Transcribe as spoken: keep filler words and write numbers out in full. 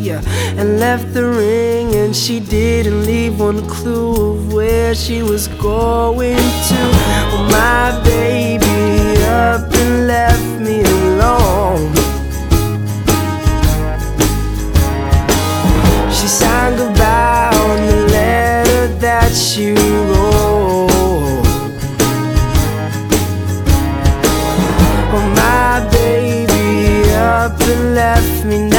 yeah, and left the ring. And she didn't leave one clue of where she was going to. Well, my baby up and left me alone. She sang goodbye on the letter that she wrote. Oh, my baby up and left me now.